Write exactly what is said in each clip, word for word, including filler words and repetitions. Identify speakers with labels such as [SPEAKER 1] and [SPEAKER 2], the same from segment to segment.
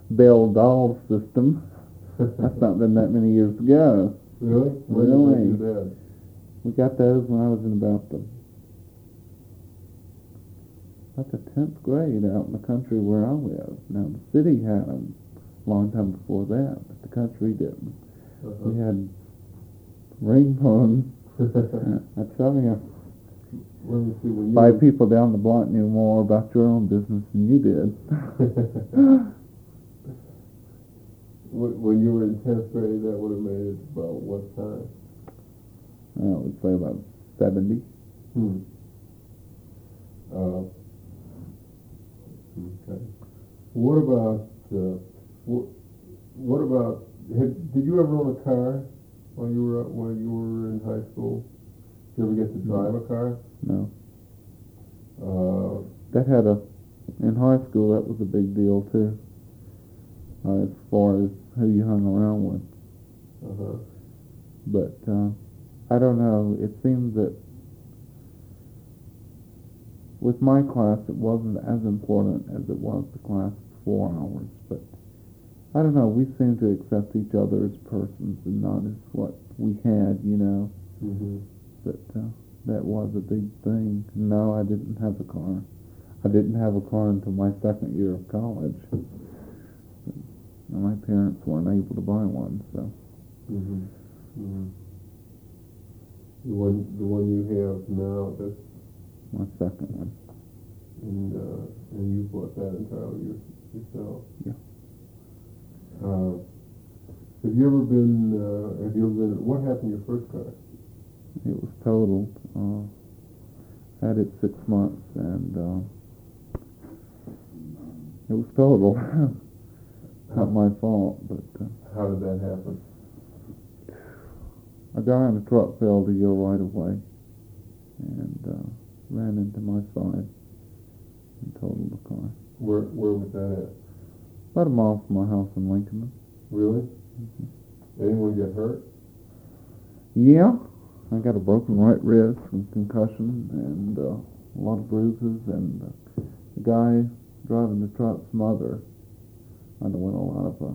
[SPEAKER 1] Bell doll system. That's not been that many years ago.
[SPEAKER 2] Really? When
[SPEAKER 1] Really?
[SPEAKER 2] did you do that?
[SPEAKER 1] We got those when I was in about the about the tenth grade out in the country where I live. Now the city had them a long time before that, but the country didn't.
[SPEAKER 2] Uh-huh.
[SPEAKER 1] We had ring phones. I tell you,
[SPEAKER 2] Let me see, when you
[SPEAKER 1] five
[SPEAKER 2] were-
[SPEAKER 1] people down the block knew more about your own business than you did.
[SPEAKER 2] When when you were in tenth grade, that would have made it about what time?
[SPEAKER 1] I would say about seventy.
[SPEAKER 2] Hmm. Uh, okay. What about, uh, what, what about, had, did you ever own a car while you were, while you were in high school? Did you ever get to drive a car?
[SPEAKER 1] No.
[SPEAKER 2] Uh,
[SPEAKER 1] That had a, in high school, that was a big deal too, uh, as far as who you hung around with.
[SPEAKER 2] uh-huh.
[SPEAKER 1] But, uh, I don't know, it seems that with my class it wasn't as important as it was the class before ours, but I don't know, we seemed to accept each other as persons and not as what we had, you know,
[SPEAKER 2] Mm-hmm.
[SPEAKER 1] but uh, that was a big thing. No, I didn't have a car. I didn't have a car until my second year of college. And my parents weren't able to buy one, so.
[SPEAKER 2] Mm-hmm. Mm-hmm. The one, the one you have now, that's,
[SPEAKER 1] My second one.
[SPEAKER 2] and, uh, and you bought that entirely your, yourself?
[SPEAKER 1] Yeah.
[SPEAKER 2] Uh, have you ever been, uh, have you ever been, what happened to your first car?
[SPEAKER 1] It was totaled. Uh, had it six months, and uh, it was totaled. Not my fault, but uh,
[SPEAKER 2] How did that happen?
[SPEAKER 1] a guy in a truck failed to go right away and uh, ran into my side and totaled the car.
[SPEAKER 2] Where, where was that at?
[SPEAKER 1] About a mile from my house in Lincoln.
[SPEAKER 2] Really?
[SPEAKER 1] Mm-hmm.
[SPEAKER 2] Anyone get hurt?
[SPEAKER 1] Yeah, I got a broken right wrist from concussion and uh, a lot of bruises, and uh, the guy driving the truck's mother underwent a lot of uh,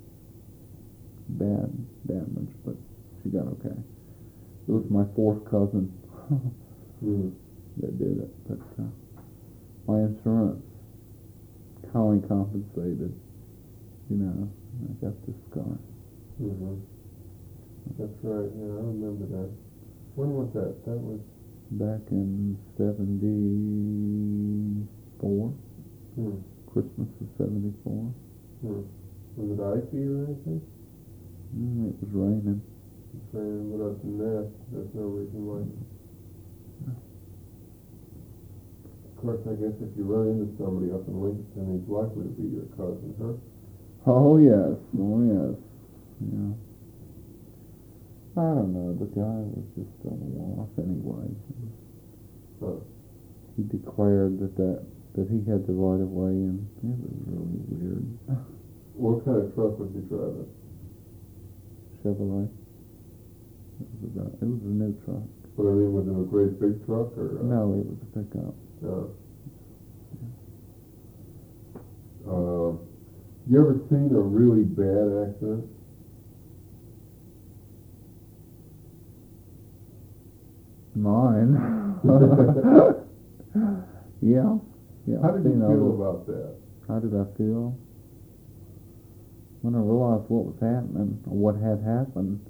[SPEAKER 1] bad damage, but she got okay. It was my fourth cousin
[SPEAKER 2] Mm.
[SPEAKER 1] that did it, but uh, my insurance kindly compensated, you know, I got this car.
[SPEAKER 2] Mm-hmm. That's right, yeah, I remember that. When was that? That was...
[SPEAKER 1] Back in seventy-four,
[SPEAKER 2] Hmm.
[SPEAKER 1] Christmas of seventy-four.
[SPEAKER 2] Hmm. Was it icy or anything?
[SPEAKER 1] Mm, it was raining.
[SPEAKER 2] It's raining, but other than that, there's no reason why. Of course, I guess if you run into somebody up in Lincoln, he's likely to be your cousin, huh?
[SPEAKER 1] Oh yes, oh yes, yeah. I don't know, the guy was just a loss anyway.
[SPEAKER 2] Huh.
[SPEAKER 1] He declared that, that that he had the right of way, and it was really weird.
[SPEAKER 2] What kind of truck was he driving?
[SPEAKER 1] Chevrolet. It was about, it was a new truck.
[SPEAKER 2] But I mean, was it a great big truck or? Uh,
[SPEAKER 1] No, it was a pickup.
[SPEAKER 2] No. Uh, you ever seen a really bad accident?
[SPEAKER 1] Mine. yeah. Yeah.
[SPEAKER 2] How did you
[SPEAKER 1] seen
[SPEAKER 2] feel
[SPEAKER 1] those.
[SPEAKER 2] about that?
[SPEAKER 1] How did I feel? When I realized what was happening, or what had happened,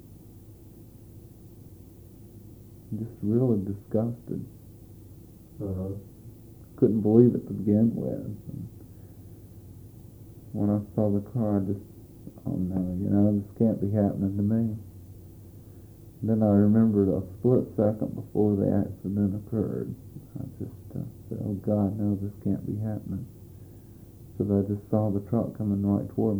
[SPEAKER 1] just really disgusted.
[SPEAKER 2] Uh-huh.
[SPEAKER 1] Couldn't believe it to begin with. And when I saw the car, I just, oh no, you know, this can't be happening to me. Then I remembered a split second before the accident occurred. I just uh, said, oh God, no, this can't be happening. Because I just saw the truck coming right toward me.